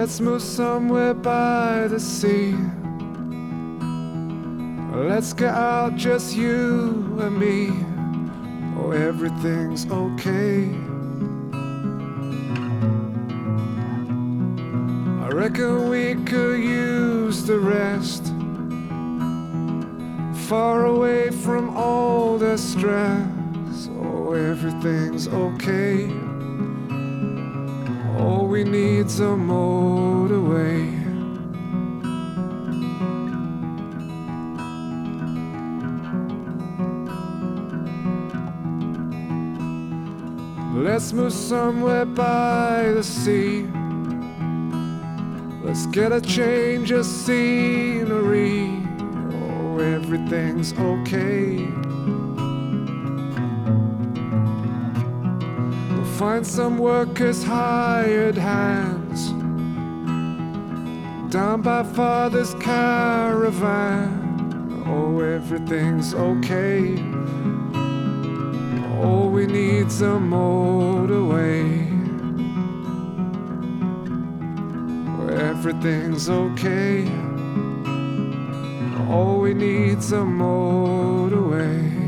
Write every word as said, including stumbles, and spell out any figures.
Let's move somewhere by the sea. Let's get out, just you and me. Oh, everything's okay. I reckon we could use the rest, far away from all the stress. Oh, everything's okay. All we need's a motorway. Let's move somewhere by the sea. Let's get a change of scenery. Oh, everything's okay. We'll find some workers, hired hands, down by Father's caravan. Oh, everything's okay. All we need's a motorway. Everything's okay. All we need's a motorway.